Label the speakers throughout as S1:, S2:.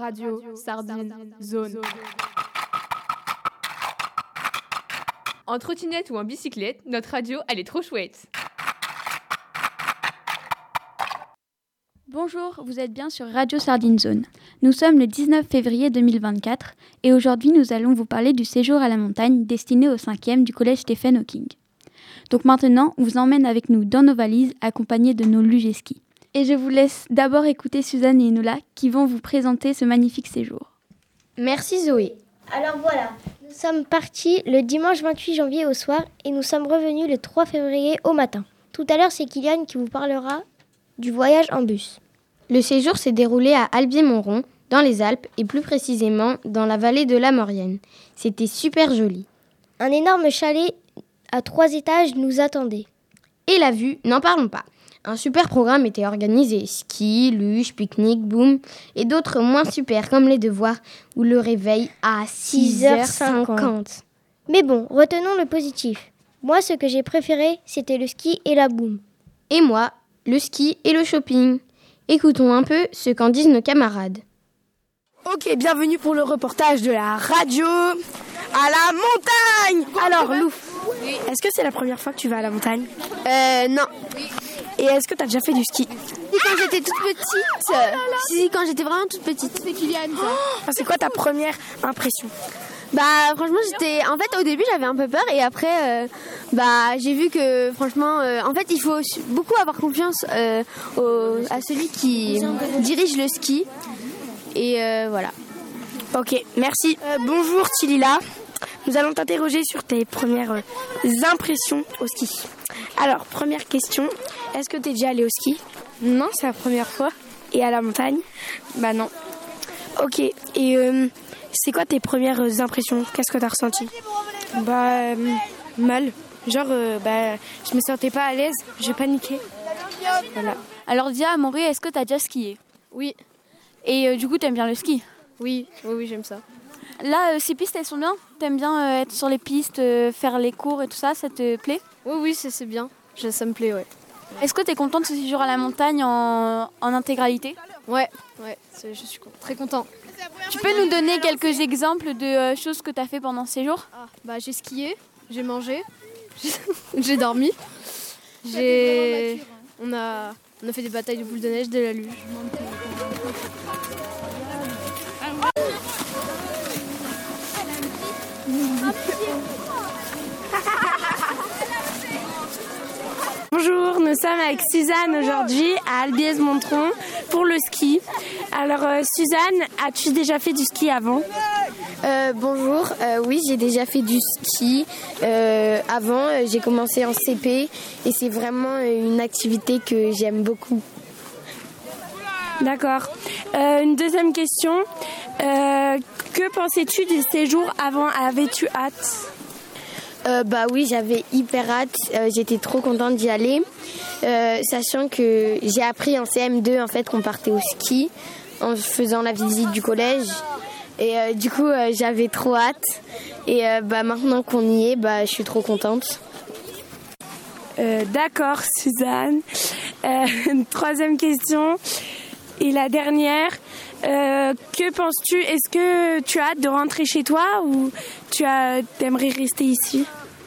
S1: Radio Sardine Zone. En trottinette ou en bicyclette, notre radio, elle est trop chouette.
S2: Bonjour, vous êtes bien sur Radio Sardine Zone. Nous sommes le 19 février 2024 et aujourd'hui nous allons vous parler du séjour à la montagne destiné au 5e du collège Stephen Hawking. Donc maintenant, on vous emmène avec nous dans nos valises accompagnés de nos lugés ski. Et je vous laisse d'abord écouter Suzanne et Enola qui vont vous présenter ce magnifique séjour.
S3: Merci Zoé.
S4: Alors voilà, nous sommes partis le dimanche 28 janvier au soir et nous sommes revenus le 3 février au matin. Tout à l'heure, c'est Kylian qui vous parlera du voyage en bus.
S3: Le séjour s'est déroulé à Albier-Montrond, dans les Alpes, et plus précisément dans la vallée de la Maurienne. C'était super joli.
S4: Un énorme chalet à 3 étages nous attendait.
S3: Et la vue, n'en parlons pas. Un super programme était organisé, ski, luge, pique-nique, boum, et d'autres moins super comme les devoirs ou le réveil à 6h50.
S4: Mais bon, retenons le positif. Moi, ce que j'ai préféré, c'était le ski et la boum.
S3: Et moi, le ski et le shopping. Écoutons un peu ce qu'en disent nos camarades.
S5: Ok, bienvenue pour le reportage de la radio à la montagne. Alors Lou, est-ce que c'est la première fois que tu vas à la montagne ?
S3: Non.
S5: Et est-ce que tu as déjà fait du ski ?
S3: Quand j'étais toute petite. Si, quand j'étais vraiment toute petite. C'est Kylian, ça.
S5: C'est quoi ta première impression ?
S3: Franchement, en fait, au début, j'avais un peu peur et après, j'ai vu que, franchement, en fait, il faut beaucoup avoir confiance à celui qui dirige le ski. Et voilà.
S5: Ok, merci. Bonjour Tilila. Nous allons t'interroger sur tes premières impressions au ski. Alors, première question, est-ce que tu es déjà allé au ski ?
S6: Non, c'est la première fois.
S5: Et à la montagne ?
S6: Bah non.
S5: Ok, et c'est quoi tes premières impressions ? Qu'est-ce que tu as ressenti ?
S6: Mal. Genre, je me sentais pas à l'aise, j'ai paniqué. Voilà.
S2: Alors Dia, Amaury, est-ce que tu as déjà skié ?
S1: Oui.
S2: Et du coup, t'aimes bien le ski ?
S1: Oui, j'aime ça.
S2: Là, ces pistes, elles sont bien ? T'aimes bien être sur les pistes, faire les cours et tout ça, ça te plaît ?
S1: Oui, c'est bien. Ça me plaît, ouais.
S2: Est-ce que t'es content de ce séjour à la montagne en intégralité ?
S1: Ouais, je suis très content.
S2: Tu peux nous donner quelques exemples de choses que t'as fait pendant ce séjour ?
S1: J'ai skié, j'ai mangé, j'ai dormi, on a fait des batailles de boules de neige, de la luge.
S5: Bonjour, nous sommes avec Suzanne aujourd'hui à Albier-Montrond pour le ski. Alors Suzanne, as-tu déjà fait du ski avant ?
S3: Bonjour, oui, j'ai déjà fait du ski. Avant, j'ai commencé en CP et c'est vraiment une activité que j'aime beaucoup.
S5: D'accord. Une deuxième question. Que pensais-tu du séjour avant ? Avais-tu hâte ?
S3: Oui, j'avais hyper hâte. J'étais trop contente d'y aller. Sachant que j'ai appris en CM2 en fait qu'on partait au ski en faisant la visite du collège. Et du coup, j'avais trop hâte. Et maintenant qu'on y est, je suis trop contente.
S5: D'accord, Suzanne. Troisième question. Et la dernière, que penses-tu ? Est-ce que tu as hâte de rentrer chez toi ou t'aimerais rester ici ?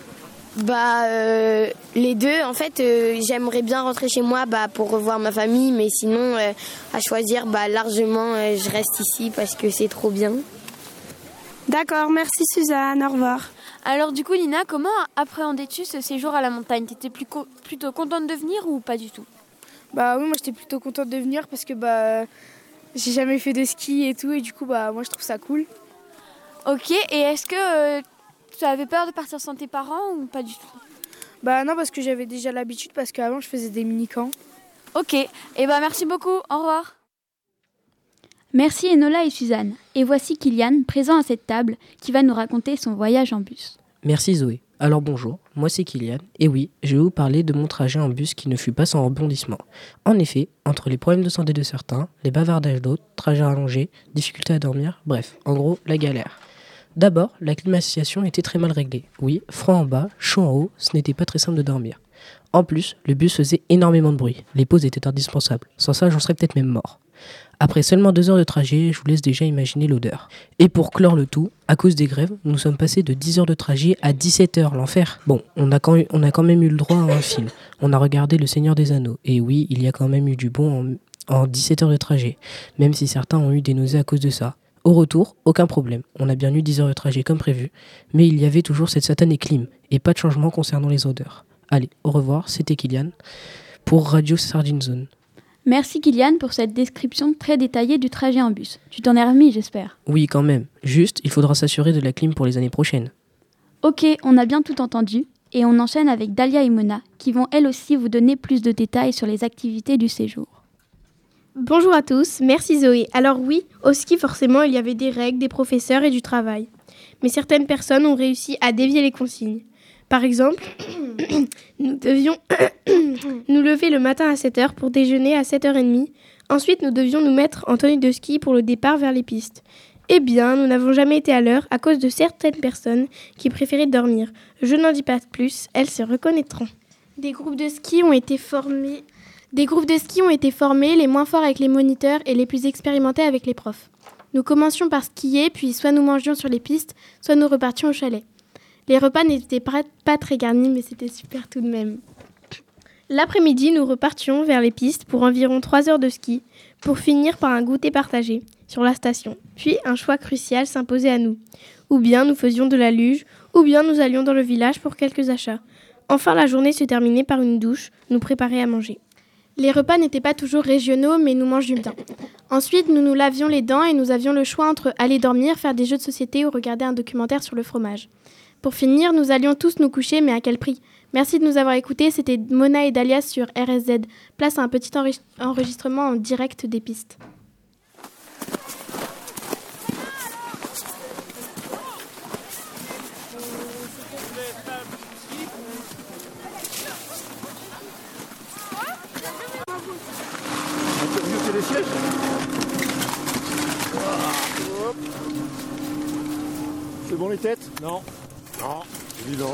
S3: Les deux. En fait, j'aimerais bien rentrer chez moi pour revoir ma famille. Mais sinon, à choisir, largement, je reste ici parce que c'est trop bien.
S5: D'accord, merci Suzanne, au revoir.
S2: Alors du coup, Lina, comment appréhendais-tu ce séjour à la montagne ? T'étais plutôt contente de venir ou pas du tout ?
S6: Oui, moi j'étais plutôt contente de venir parce que j'ai jamais fait de ski et tout et du coup moi je trouve ça cool.
S2: Ok, et est-ce que tu avais peur de partir sans tes parents ou pas du tout ?
S6: Non, parce que j'avais déjà l'habitude parce qu'avant je faisais des mini-camps.
S2: Ok, et merci beaucoup, au revoir. Merci Enola et Suzanne. Et voici Kylian, présent à cette table, qui va nous raconter son voyage en bus.
S7: Merci Zoé. Alors bonjour, moi c'est Kylian, et oui, je vais vous parler de mon trajet en bus qui ne fut pas sans rebondissement. En effet, entre les problèmes de santé de certains, les bavardages d'autres, trajets rallongés, difficultés à dormir, bref, en gros, la galère. D'abord, la climatisation était très mal réglée. Oui, froid en bas, chaud en haut, ce n'était pas très simple de dormir. En plus, le bus faisait énormément de bruit, les pauses étaient indispensables, sans ça j'en serais peut-être même mort. Après seulement 2 heures de trajet, je vous laisse déjà imaginer l'odeur. Et pour clore le tout, à cause des grèves, nous sommes passés de 10 heures de trajet à 17 heures, l'enfer. Bon, on a quand même eu le droit à un film. On a regardé Le Seigneur des Anneaux. Et oui, il y a quand même eu du bon en 17 heures de trajet, même si certains ont eu des nausées à cause de ça. Au retour, aucun problème. On a bien eu 10 heures de trajet comme prévu, mais il y avait toujours cette satanée clim, et pas de changement concernant les odeurs. Allez, au revoir, c'était Kylian, pour Radio Sardine Zone.
S2: Merci Kylian pour cette description très détaillée du trajet en bus. Tu t'en es remis, j'espère.
S7: Oui, quand même. Juste, il faudra s'assurer de la clim pour les années prochaines.
S2: Ok, on a bien tout entendu, et on enchaîne avec Dalia et Mona, qui vont elles aussi vous donner plus de détails sur les activités du séjour.
S8: Bonjour à tous, merci Zoé. Alors oui, au ski forcément il y avait des règles, des professeurs et du travail. Mais certaines personnes ont réussi à dévier les consignes. Par exemple, nous devions nous lever le matin à 7h pour déjeuner à 7h30. Ensuite, nous devions nous mettre en tenue de ski pour le départ vers les pistes. Eh bien, nous n'avons jamais été à l'heure à cause de certaines personnes qui préféraient dormir. Je n'en dis pas plus, elles se reconnaîtront. Des groupes de ski ont été formés, les moins forts avec les moniteurs et les plus expérimentés avec les profs. Nous commencions par skier, puis soit nous mangions sur les pistes, soit nous repartions au chalet. Les repas n'étaient pas très garnis, mais c'était super tout de même. L'après-midi, nous repartions vers les pistes pour environ 3 heures de ski, pour finir par un goûter partagé sur la station. Puis un choix crucial s'imposait à nous. Ou bien nous faisions de la luge, ou bien nous allions dans le village pour quelques achats. Enfin, la journée se terminait par une douche, nous préparer à manger. Les repas n'étaient pas toujours régionaux, mais nous mangions bien. Ensuite, nous nous lavions les dents et nous avions le choix entre aller dormir, faire des jeux de société ou regarder un documentaire sur le fromage. Pour finir, nous allions tous nous coucher, mais à quel prix ? Merci de nous avoir écoutés, c'était Mona et Dalia sur RSZ. Place à un petit enregistrement en direct des pistes.
S9: C'est bon les têtes? Non. Non, évident.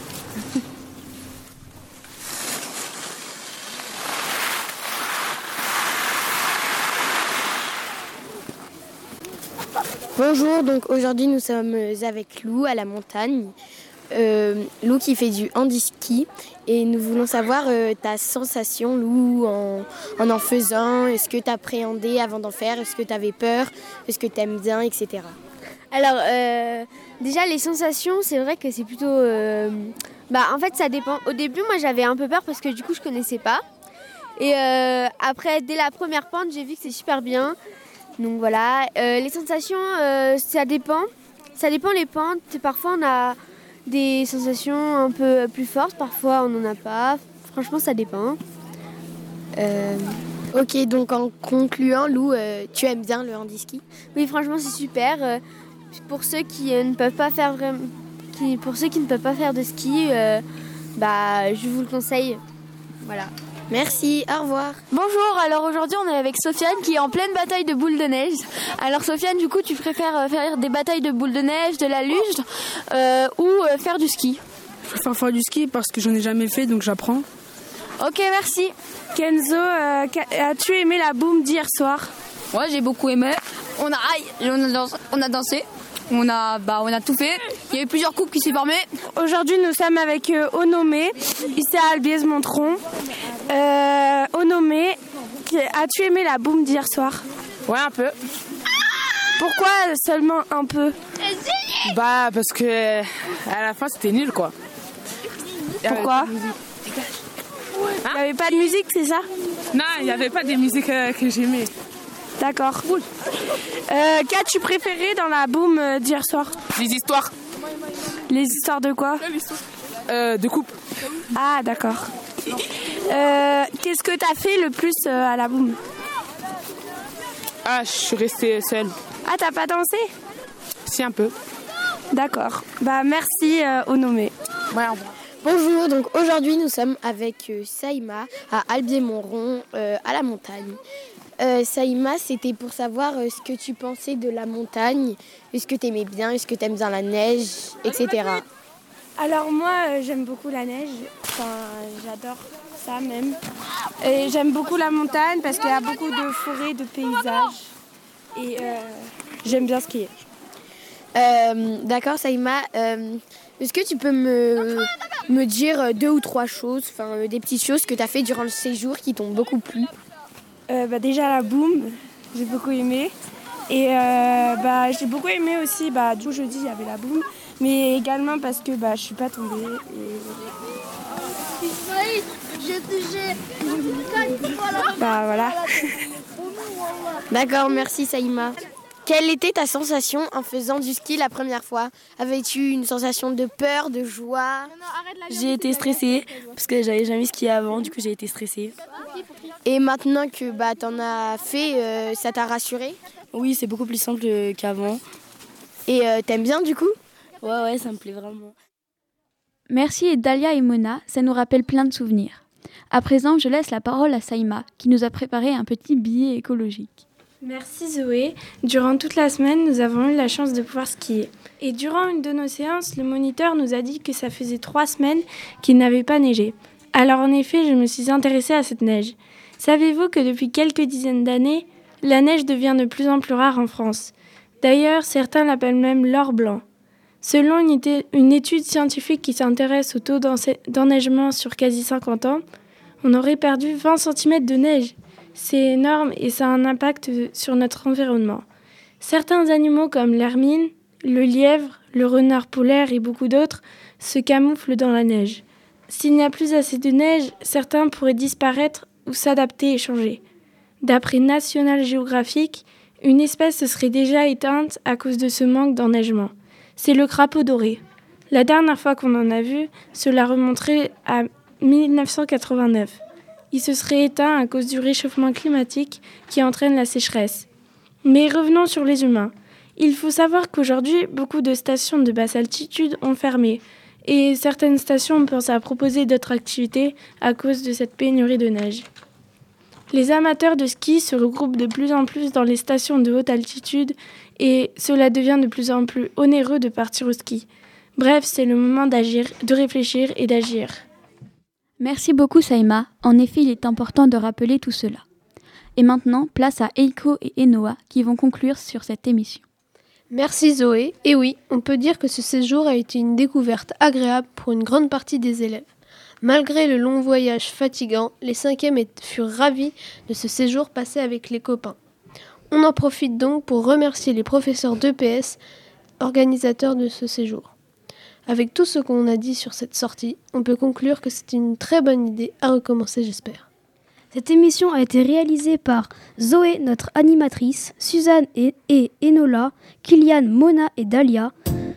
S3: Bonjour, donc aujourd'hui nous sommes avec Lou à la montagne. Lou qui fait du handi-ski et nous voulons savoir ta sensation Lou en faisant. Est-ce que tu appréhendais avant d'en faire? Est-ce que tu avais peur? Est-ce que tu aimes bien, etc.
S10: Alors déjà les sensations, c'est vrai que c'est plutôt... en fait ça dépend. Au début moi j'avais un peu peur parce que du coup je connaissais pas. Et après dès la première pente j'ai vu que c'est super bien. Donc voilà, les sensations ça dépend. Ça dépend les pentes. Parfois on a des sensations un peu plus fortes, parfois on n'en a pas. Franchement ça dépend.
S3: Ok, donc en concluant Lou, tu aimes bien le handi-ski?
S10: Oui franchement c'est super. Pour ceux qui ne peuvent pas faire de ski, je vous le conseille. Voilà.
S3: Merci, au revoir.
S11: Bonjour, alors aujourd'hui on est avec Sofiane qui est en pleine bataille de boules de neige. Alors Sofiane, du coup tu préfères faire des batailles de boules de neige, de la luge ou faire du ski?
S12: Je préfère faire du ski parce que j'en ai jamais fait donc j'apprends.
S11: Ok, merci.
S5: Kenzo, as-tu aimé la boum d'hier soir?
S13: Ouais, j'ai beaucoup aimé. On a dansé. On a tout fait. Il y a eu plusieurs couples qui s'est formées.
S5: Aujourd'hui, nous sommes avec Onomé, ici à Albiez-Montron. Onomé, as-tu aimé la boum d'hier soir?
S14: Ouais, un peu.
S5: Pourquoi seulement un peu?
S14: Parce que à la fin, c'était nul, quoi.
S5: Pourquoi? Il n'y avait pas de musique, c'est ça?
S14: Non, il n'y avait pas des musiques que j'aimais.
S5: D'accord. Qu'as-tu préféré dans la boum d'hier soir?
S14: Les histoires.
S5: Les histoires de quoi?
S14: De coupe.
S5: Ah, d'accord. Qu'est-ce que tu as fait le plus à la boum?
S14: Ah, je suis restée seule.
S5: Ah, t'as pas dansé?
S14: Si, un peu.
S5: D'accord. Merci, Onomé.
S3: Ouais, bonjour, donc aujourd'hui nous sommes avec Saïma à Albiez-Montron, à la montagne. Saïma, c'était pour savoir ce que tu pensais de la montagne. Est-ce que tu aimais bien? Est-ce que tu aimes bien la neige, etc.
S5: Alors moi, j'aime beaucoup la neige. Enfin, j'adore ça même. Et j'aime beaucoup la montagne parce qu'il y a beaucoup de forêts, de paysages. Et j'aime bien skier.
S3: D'accord, Saïma. Est-ce que tu peux me dire 2 ou 3 choses, des petites choses que tu as fait durant le séjour qui t'ont beaucoup plu?
S5: Déjà la boum, j'ai beaucoup aimé. Et j'ai beaucoup aimé aussi, du jeudi il y avait la boum, mais également parce que je suis pas tombée. Voilà.
S3: D'accord, merci Saïma. Quelle était ta sensation en faisant du ski la première fois? Avais-tu une sensation de peur, de joie?
S14: J'ai été stressée parce que j'avais jamais skié avant, du coup j'ai été stressée.
S3: Et maintenant que t'en as fait, ça t'a rassurée?
S14: Oui, c'est beaucoup plus simple qu'avant.
S3: Et t'aimes bien du coup?
S14: Ouais, ça me plaît vraiment.
S2: Merci Dalia et Mona, ça nous rappelle plein de souvenirs. À présent, je laisse la parole à Saïma, qui nous a préparé un petit billet écologique.
S5: Merci Zoé. Durant toute la semaine, nous avons eu la chance de pouvoir skier. Et durant une de nos séances, le moniteur nous a dit que ça faisait 3 semaines qu'il n'avait pas neigé. Alors en effet, je me suis intéressée à cette neige. Savez-vous que depuis quelques dizaines d'années, la neige devient de plus en plus rare en France? D'ailleurs, certains l'appellent même l'or blanc. Selon une étude scientifique qui s'intéresse au taux d'enneigement sur quasi 50 ans, on aurait perdu 20 cm de neige. C'est énorme et ça a un impact sur notre environnement. Certains animaux comme l'hermine, le lièvre, le renard polaire et beaucoup d'autres se camouflent dans la neige. S'il n'y a plus assez de neige, certains pourraient disparaître ou s'adapter et changer. D'après National Geographic, une espèce se serait déjà éteinte à cause de ce manque d'enneigement. C'est le crapaud doré. La dernière fois qu'on en a vu, cela remonterait à 1989. Il se serait éteint à cause du réchauffement climatique qui entraîne la sécheresse. Mais revenons sur les humains. Il faut savoir qu'aujourd'hui, beaucoup de stations de basse altitude ont fermé et certaines stations pensent à proposer d'autres activités à cause de cette pénurie de neige. Les amateurs de ski se regroupent de plus en plus dans les stations de haute altitude et cela devient de plus en plus onéreux de partir au ski. Bref, c'est le moment d'agir, de réfléchir et d'agir.
S2: Merci beaucoup Saïma, en effet il est important de rappeler tout cela. Et maintenant, place à Eiko et Enoa qui vont conclure sur cette émission.
S8: Merci Zoé, et oui, on peut dire que ce séjour a été une découverte agréable pour une grande partie des élèves. Malgré le long voyage fatigant, les 5e furent ravis de ce séjour passé avec les copains. On en profite donc pour remercier les professeurs d'EPS, organisateurs de ce séjour. Avec tout ce qu'on a dit sur cette sortie, on peut conclure que c'est une très bonne idée à recommencer, j'espère.
S15: Cette émission a été réalisée par Zoé, notre animatrice, Suzanne et Enola, Kylian, Mona et Dalia,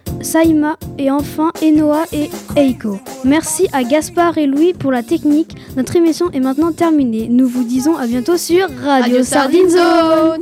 S15: Saïma et enfin Enoa et Eiko. Merci à Gaspard et Louis pour la technique. Notre émission est maintenant terminée. Nous vous disons à bientôt sur Radio Sardine Zone.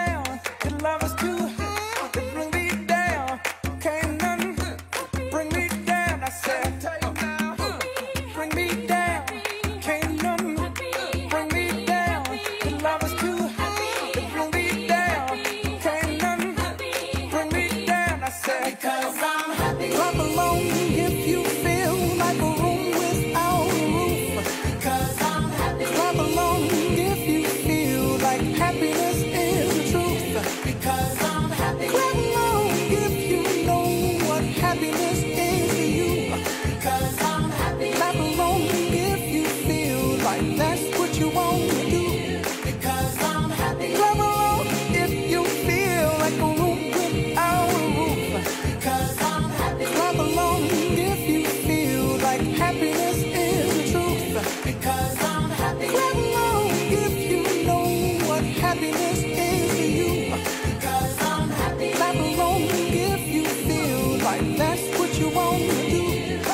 S16: Bring me said, because I'm happy. Clap along if you feel like a room without a roof. Because I'm happy. Clap along if you feel like happiness is the truth. Because I'm happy. Clap along if you know what happiness is to you. Because I'm happy. Clap along if you feel like that's what you want to do. Because I'm happy. Clap along if you feel like a room without a roof. Because I'm happy. Clap along if you feel like happiness is the truth. Because I'm happy. Clap along if you know what happiness is to you. Because I'm happy. Clap along if you feel like that's what you want to do.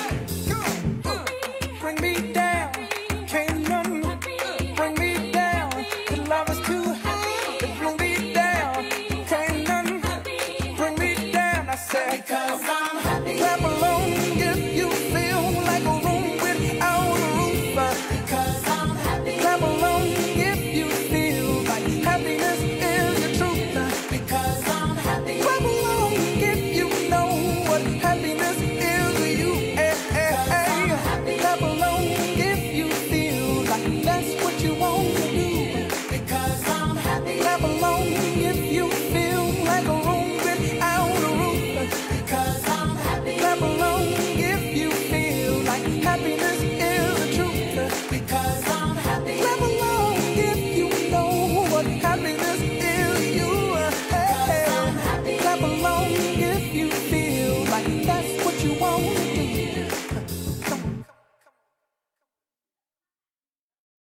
S16: Bring me down, can't none bring me down. The love is too high, bring me down, can't none bring me down. I said, because I'm